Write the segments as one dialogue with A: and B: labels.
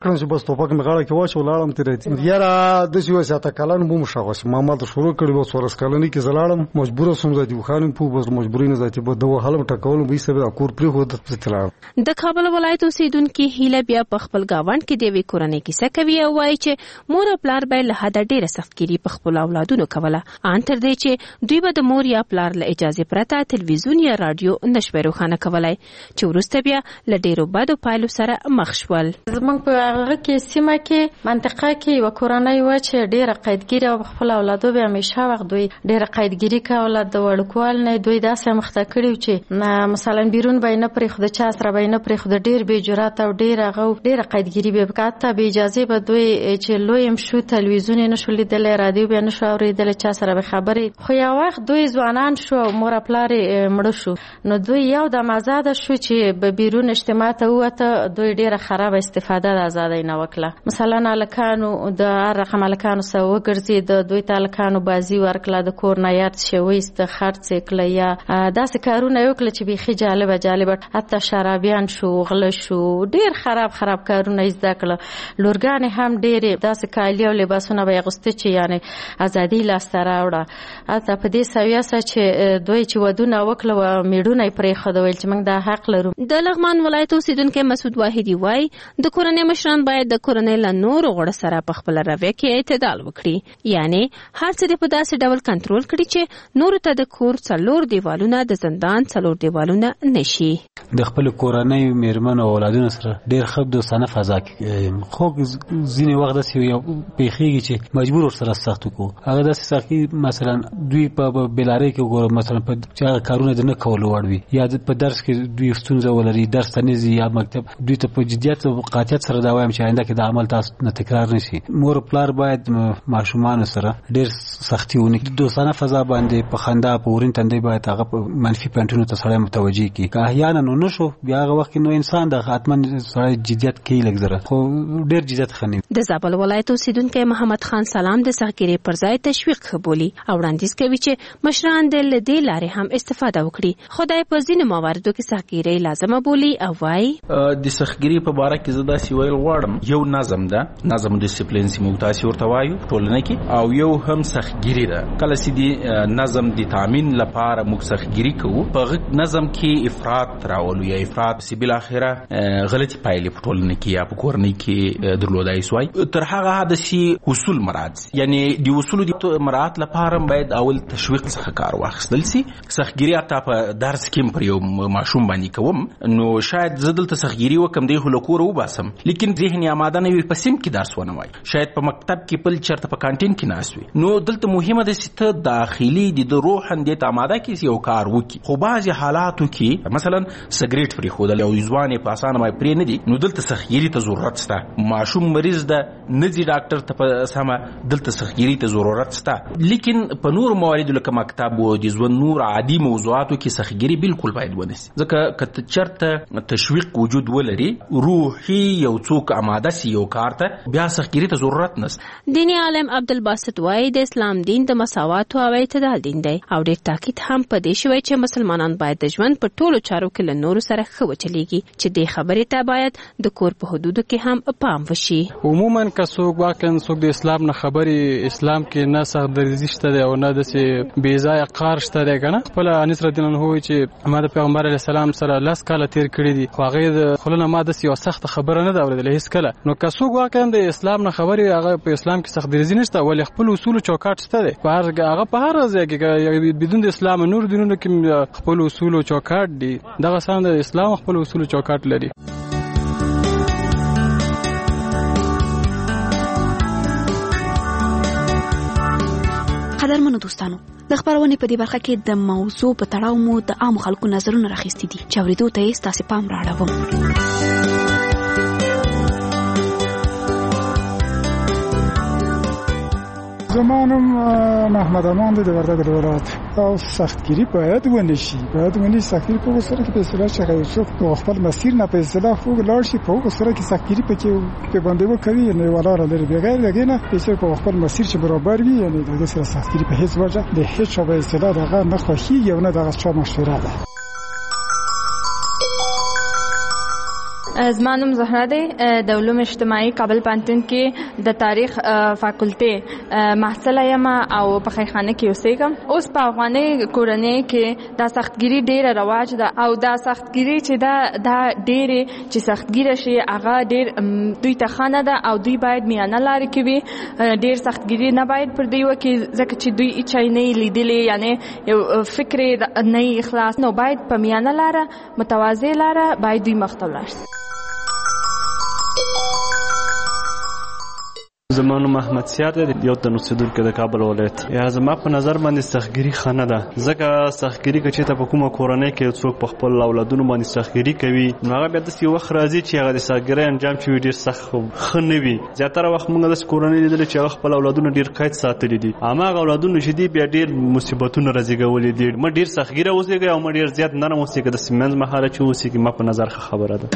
A: کړم چې بس ټوپک مې غاړه کې واچو لاړم تیرې یاره د سی وسه کلن بوم شاوس ما مال شروع کړی و سورس کلنی کې زلاړم مجبور سوم ځای خانم په بس مجبوري نه ځای په دوه حالم ټکول به سبب کور پری خو د تلار
B: د کابل ولایت اوسیدونکو هیله بیا په خپل گاوند کې د وی کورنۍ کیسه کوي او وايي چې مور پلار به له حد ډیره سختګيري په خپل اولادونو کوله ان تر دې چې دوی به د مور یا پلار له اجازه پرته تلویزیون یا رادیو نشو روښانه کولای چې ورسته بیا له ډیرو بدو پایلو سره مخ شول.
C: زمونږ په هغه کې سیمه کې منطقه کې یو کورنۍ و چې ډیره قیدګيري او خپل اولادو به همیشه وخت دوی ډیره قیدګيري کوله د وړکوال نه دوی داسې مخته کړیو چې مثلا بیرون به نه پرې خود چا سره به نه پرې خود ډیر به جرأت او ډیره قیدګيري به وکړه به اجازه به دوی چې لویم شو تلویزیون نه شو لیدل رادیو به نه شو اوریدل چا سره به خبرې خو یو وخت دوی ځوانان شو مور پلار مړ شو نو دوی یو د آزاد شو چې به بیرون اجتماع ته وته دوی ډیره خراب استفاده د ازادۍ نه وکړه مثلا الکانو د رقم الکانو سره وګرځي د دوی تلکانو بازی ورکړه د کور نه یاد شويست خرڅ کړل یا داسې کارونه وکړه چې بيخي جالب حتی شرابيان شو غل شو ډیر خراب کارونه زده کړل لورګان هم ډیر داسې کالی او لباسونه به غوسته چې یعنی ازادي لاسته راوړه حتی په دې سویا چې دوی چې ودونه وکړه و میډونه پرې خدویل چې موږ د حق لرو.
B: د لغمان ولایت اوسیدونکو مسعود واحدی وای د کورنۍ مشران باید د کورنۍ له نور غړو سره په خپل رویه کې اعتدال وکړي یعنی هر څه په داسې ډول کنټرول کړي چې نور ته د کور څلور دیوالونه د زندان څلور دیوالونه نشي.
D: د خپل کورنۍ میرمن او اولادونو سره ډیر خب د سنه فضا کې خو ځینې وخت داسې یو پیخیږي چې مجبور سره سخت کو هغه داسې سخت مثلا دوی په بلاره کې ګور مثلا په چې کارونه د نه کول وړوي یا په درس کې دوی ستونزه ولري درس ته نزي یا مکتب دوی ته په جديت او قاطعیت سره دا وایم چې آینده کې د عمل تاسو نه تکرار نشي. مور پلار باید ماشومان سره ډیر سختي ونی د دوستانه فضا باندې په خندا په ورین تندې باید هغه منفي پینټونو ته سره متوجي کی که احیانا نو نشو بیا هغه وخت نو انسان د خاتمن سره جديت کوي لګزره خو ډیر جديت خني.
B: د زابل ولایت اوسیدونکو محمد خان سلام د سختګيري پر ځای تشویق قبولي او وړاندیز کوي چې مشران د دې لارې هم استفاده وکړي. خدای په ځینو مواردو کې سختګيري لازمه بولي او وايي
E: د سختګيري په اړه کې زدا سی ویل غواړم یو نظم ډیسپلین سیمو تاسو ورته وایو ټولنه کې او یو هم سختګيري ده کله چې دی نظم د تامین لپاره موږ سختګيري کوو په نظم کې افراط راولو یا افراط سی بل اخره غلطي پایلې په ټولنه کې یا په کورنۍ کې درلودای سوای تر هغه حدسي اصول مراد یعنی د اصول د مراد لپاره باید اول تشویق څخه کار واخیستل سي. سختګيري اته په درس کې پر یو ماشوم باندې کوم نو شاید زدل تسختګيري وکم دی هلکور وباسم لیکن ذهني آماده نه وي پسیم کې درس ونه وای شاید په مکتب کې پل چرته په کانټین کې ناسوي نو دلته مهمه ده چې ته داخلي د روحن د آماده کې یو کار وکي خو بعضي حالاتو کې مثلا سګریټ پرې خودل او ځواني په اسانه مې پرې نه دي نو دلته سختګيري ته ضرورت شته ماشوم مریض ده نزي ډاکټر ته په سمه دلته سختګيري ته ضرورت شته لیکن په نور موارد لکه مکتب او د ځوان نور عادي موضوعاتو کې سختګيري بالکل باید ونسي ځکه کته چرته تشویق وجود ولري روحي یو څوک آماده سي یو کار ته بیا سختګيري ته ضرورت نشته.
B: دیني عالم عبدالباسط وايي د اسلام دین د مساوات او اعتدال دین دی او ډېر تاکید هم په دې شوی چې مسلمانان باید د ژوند په ټولو چارو کې له نورو سره ښه وچلیږي چې دې خبرې ته باید د کور په حدودو کې هم پام وشي.
F: عموما که څوک واقعا څوک د اسلام نه خبرې اسلام کې نه سخت‌درزي شته دی او نه داسې بې ځایه قهر شته دی که نه خپله انس رضی الله عنه چې ما د پیغمبر علیه السلام سره 10 کاله تېر کړي دي خو هغې د خلونه ما داسې یوه سخته خبره نه ده اورېدلې هېڅ کله نو که څوک واقعا د اسلام نه خبرې هغه په اسلام کې سخت‌درزي نشته ولې خپل اصولو چوکاټ شته دی هغه په هر ځای کې بدون د اسلام نور دینونو کې خپل اصولو چوکاټ دي دغه سان د اسلام خپل اصولو چوکاټ لري.
G: قدرمنو دوستانو د خبرونې په دې برخه کې د موضوع په تړاو مو د عام خلکو نظرونه راخیستي دي چې اورېدو ته یې ستاسې پام رااړوم.
H: زمانم محمد امان د وردګ ولایت او سختګيري باید ونشي سختګيري په وسره کې په اصطلاح چې څوک په خپل مسیر نه په اصطلاح خو لاړ شي په وسره کې سختګيري په باندې وکوي نه ولاره لري بغیر دغه نه په خپل مسیر چې برابر وي یعنی دغه سره سختګيري په هیڅ وجه د هیڅ په اصطلاح دغه نه خوښي یو نه دغه څه مشوره ده.
I: زما نوم زهره دی، د علوم اجتماعي کابل پوهنتون کې د تاریخ فاکولټي محصله یم او په خیرخانه کې اوسېږم. اوس په افغاني کورنۍ کې دا سختګیري ډېره رواج ده او دا سختګیري چې دا ډېرې چې سختګیره شي هغه ډېر دوی ته ښه نه ده او دوی باید میانه لارې کې وي. ډېر سختګیري نه باید پر دوی وکړي ځکه چې دوی هیڅ شی نه یې لیدلی، یعنې یو فکر یې نه یې خلاص، نو باید په میانه لاره متواضع لاره باید دوی مخ ته ولاړ شي.
J: زما نوم احمد سیار دی، یو تن اوسېدونکی د کابل ولایت. یا زما په نظر باندې سختګیري ښه نه ده، ځکه سختګیري که چېرته په کومه کورنۍ کې څوک په خپل اولادونو باندې سختګیري کوي نو هغه بیا داسې وخت راځي چې هغه د سختګیرۍ انجام چې وي ډېر سخت ښه نه وي. زیاتره وخت موږ داسې کورنۍ لیدلې چې هغه خپل اولادونه ډېر قید ساتلي دي، هماغه اولادونه چې دي بیا ډېر مصیبتونه رازېږولي دي. ما ډېر سختګیره اوسېږئ او ما ډېر زیات نرم اوسېږئ، داسې منځ مهاله چې اوسېږي ما په نظر ښه خبره ده.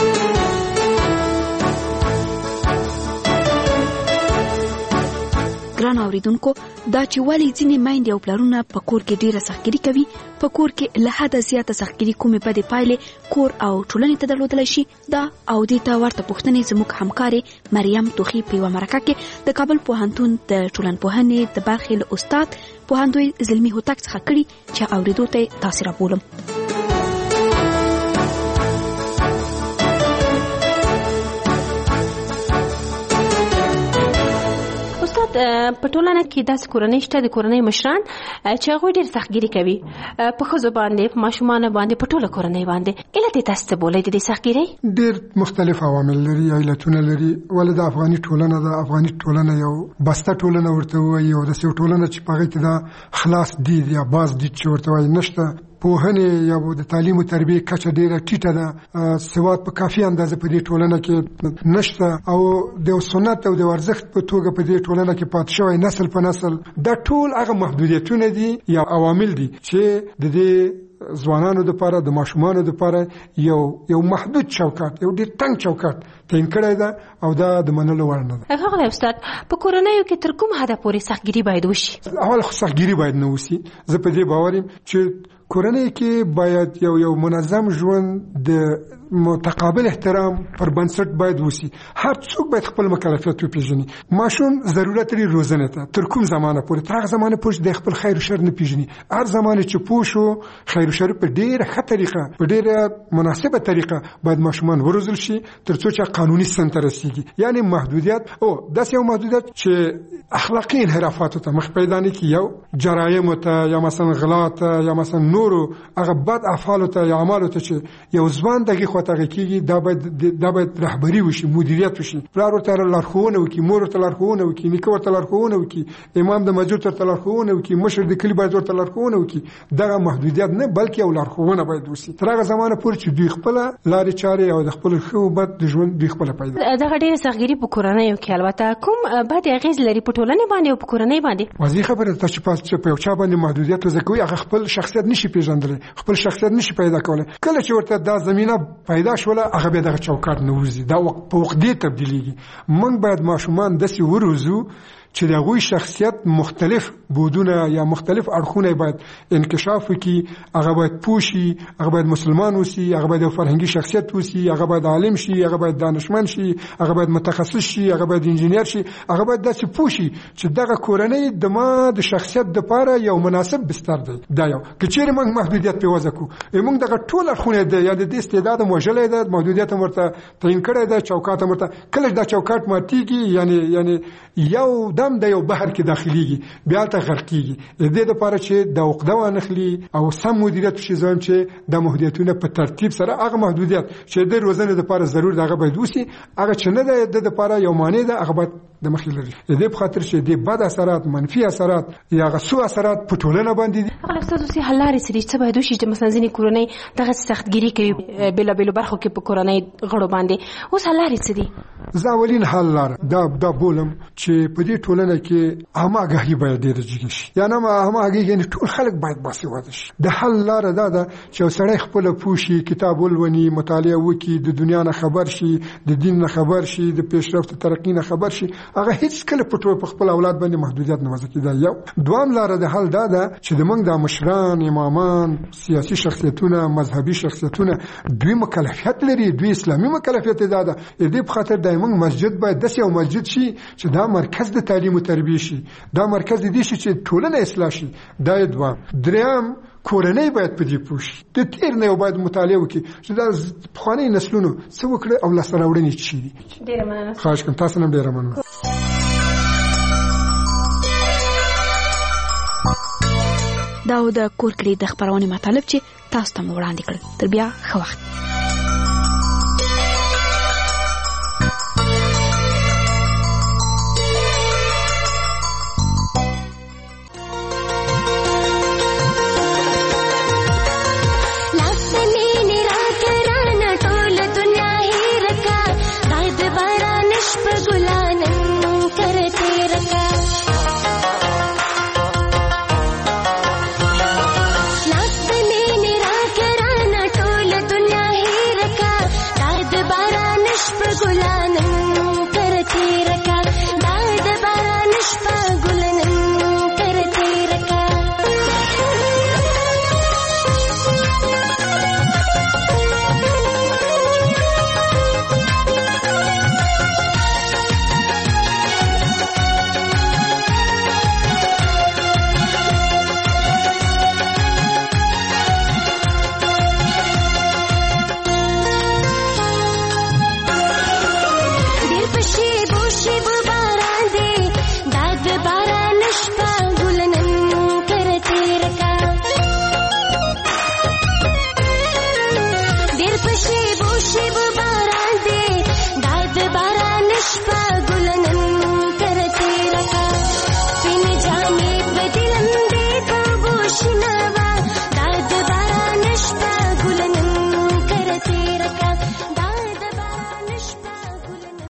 G: ګران اوریدونکو، دا چې ولې ځینې میندې او پلرونه په کور کې ډیره سختګیري کوي، په کور کې له حده زیاته سختګیري کومې بدې پایلې کور او ټولنې ته درلودلی شي، دا او دې ته ورته پوښتنې زموږ همکارې مریم توخي په یوه مرکه کې د کابل پوهنتون د ټولنپوهنې د برخې له استاد پوهندوی زلمي هوتک څخه کړي چې اوریدو ته یې تاسې رابولم.
B: په ټولنه کې داسې کورنۍ شته د کورنۍ مشران چې هغوی ډېر سختګیري کوي په ښځو باندې، په ماشومانو باندې، په ټوله کورنۍ باندې. علت یې تاسو ته بولئ د دې سختګیرۍ؟
K: ډېر مختلف عوامل لري، علتونه لري. ولې د افغاني ټولنه یو بسته ټولنه ورته وایي او داسې یو ټولنه چې په هغې کې دا خلاص دید یا باز دید چې ورته وایي نشته. پوهنې یا د تعلیم او تربیې کچه ډیره ټیټه ده، سواد په کافي اندازه په دې ټولنه کې نشته او د سنت او د ارزښت په توګه په دې ټولنه کې پاتې شوی نسل په نسل. دا ټول هغه محدودیتونه دي یا عوامل دي چې د دې ځوانانو لپاره د ماشومانو لپاره یو محدود چوکاټ، یو ډېر تنګ چوکاټ تعیین کړی ده او دا د منلو وړ نه ده.
B: هغه استاد په کورنیو کې تر کوم حده پورې سختګیري باید وشي؟
K: اول خو سختګیري باید نه وشي. زه په دې باور یم چې کورنۍ کې باید یو منظم ژوند د متقابل احترام پر بنسټ باید وشي. هر څوک باید خپل مکلفیت وپیژني. ماشوم ضرورت لري روزنه ته تر کوم زمانه پورې، تر هغه زمانه پورې د خپل خیر او شر نه پیژني. هر زمانه چې پوه شو خیر او شر په ډیره ښه طریقه، په ډیره مناسبه طریقه باید ماشومان وروزل شي تر څو چې قانوني سن ته رسیږي. یعنی محدودیت او داسې یو محدودیت چې اخلاقی انحرافاتو ته مخ پیدا نه کړي، یو جرایم ته یا مثلا غلا ته یا مثلا نورو هغه بد افعال ته یا اعمال ته چې یو ځوان دغه خاطر کېږي، دا باید رهبری وشي، مدیریت وشي. پلار ورته لارښوونه وکړي، مور ورته لارښوونه وکړي، نیکه ورته لارښوونه وکړي، امام د مسجد ورته لارښوونه وکړي، مشر د کلي باید ورته لارښوونه وکړي. دغه محدودیت نه بلکې یو لارښوونه باید وشي تر هغه زمانه پورې چې دوی خپل لارې چارې او د خپل ښه او بد د ژوند دوی خپل پیدا.
B: دغه ډېره سختګیري په کورنیو کې البته کوم بد اغېز لري په ټولنې باندې او په کورنۍ باندې؟
K: واضح خبره ده چې په یو چا باندې محدودیت وزکوي هغه خپل شخصیت نشي پیژندلی، خپل شخصیت نشي پیدا کولی. کله چې ورته دا زمينه پیدا شوله هغه بیا دغه چوکاټ نه وځي، دا په وقدې تبدیلیږي. موږ باید ماشومان داسې وروزو چې د هغوی شخصیت مختلف بودونه یا مختلف اړخونه باید انکشاف وکړي. هغه باید پوه شي، هغه باید مسلمان وشي، هغه باید یو فرهنګي شخصیت وشي، هغه باید عالم شي، هغه باید دانشمند شي، هغه باید متخصص شي، هغه باید انجینیر شي، هغه باید داسې پوه شي چې دغه کورنۍ د ما د شخصیت لپاره یو مناسب بستر دی. دا یو که چیرې موږ محدودیت په وضع کړو، موږ دغه ټول اړخونه دی یا د استعداد موجله ده، محدودیت ورته تعیین کړی ده، چوکاټ ورته. کله دا چوکاټ ماتېږي یعنی یو دم د یو بحر کې داخليږي، بیا ته غرق کیږي. د دې لپاره چې د عقده وانخلي او سم مدیریت شي، زم چې د محدودیتونو په ترتیب سره هغه محدودیت چې د روزنې لپاره ضروري ده هغه باید وشي، هغه چې نه ده د لپاره یو معنی ده هغه باید د مخې لري. د دې په خاطر چې د بد اثرات، منفي اثرات یا غسو اثرات په ټولنه باندې دي.
B: هغه استاد اوسې حل لارې سړي څه باید وشي چې مثلا ځینې کورنۍ دغه سختګیري کوي بېلابېلو برخو کې په کورنۍ غړو باندې، اوس حل لارې څه دي؟
K: زه اولین حل لاره دا بولم چې په دې ټولنه کې هماغږي باید ډېره جګه شي. یعنې هماغږي یعنې ټول خلک باید باسواده شي. د حل لاره دا ده چې یو سړی خپله پوه شي، کتاب ولولي، مطالعه وکړي، د دنیا نه خبر شي، د دین نه خبر شي، د پیشرفت ترقي نه خبر شي. هغه هیڅ کله په خپل اولاد باندې محدودیت نه وضع کیدای. یو دوام لاره د حل دا ده چې د موږ د مشران، امامان، سیاسي شخصیتونه، مذهبي شخصیتونه دوی مکلفیت لري، دوی اسلامي مکلفیت ده. د دې په خاطر د موږ مسجد باید داسې یو مسجد شي چې دا مرکز د تعلیم او تربیه شي، دا مرکز دې شي چې ټولنه اصلاح شي. دا دوام. دریم کورنۍ باید په دې پوه شي، د تیر نه باید مطالعه وکړي چې دا پخواني نسلونو څه وکړي او لاسته راوړنې چی دي.
C: ډیره مننه.
K: خواهش کوم تاسو نن ډیره مننه.
G: دا د کور کلی د خبرونې مطالب چې تاسو ته وړاندې کړل. تر بیا ښه وخت.